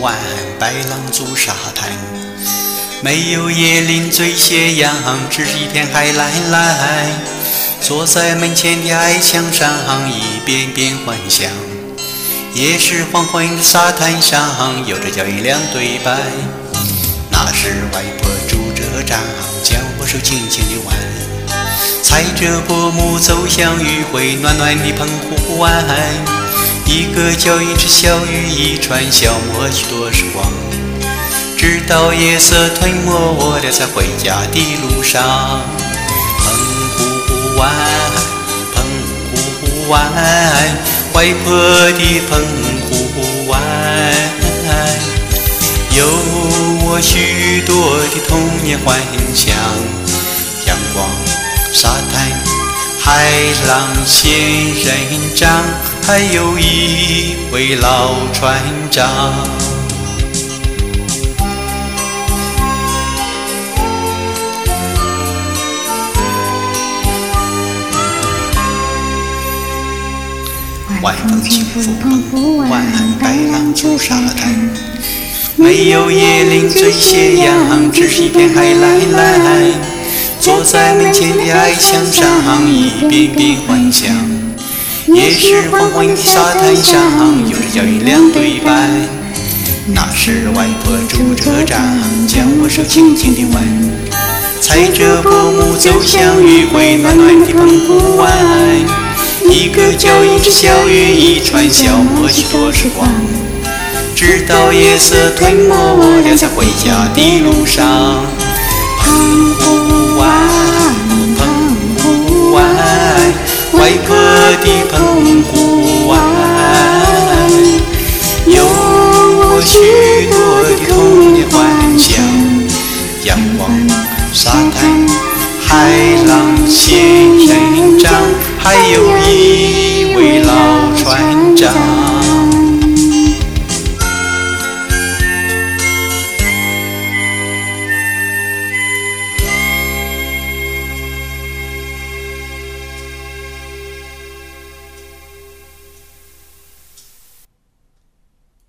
湾，白浪逐沙滩，没有椰林缀斜阳，只是一片海蓝蓝。坐在门前的矮墙上，一遍遍幻想。夜市黄昏的沙滩上，有着脚印两对白。那时外婆拄着杖，将我手轻轻地挽，踩着薄暮走向余晖暖暖的澎湖湾。一个脚印是小雨一串，消磨许多时光，直到夜色吞没我俩在回家的路上。澎湖湾，澎湖湾，外婆的澎湖湾，有我许多的童年幻想。阳光、沙滩、海浪、仙人掌，还有一位老船长。晚风轻拂澎湖湾，白浪逐沙滩，没有椰林缀斜阳，只是一片海蓝蓝。坐在门前的矮墙上，一遍遍幻想。夜市黄昏的沙滩上，有着脚印两对白。那时外婆拄着杖，将我手轻轻地挽，踩着薄暮走向余晖暖暖的澎湖湾。一个脚印是小雨一串，消磨许多时光，直到夜色吞没我俩在回家的路上。澎湖湾，澎湖湾，外婆的澎湖湾，有我许多的童年幻想。阳光、沙滩、海浪、仙人掌，还有一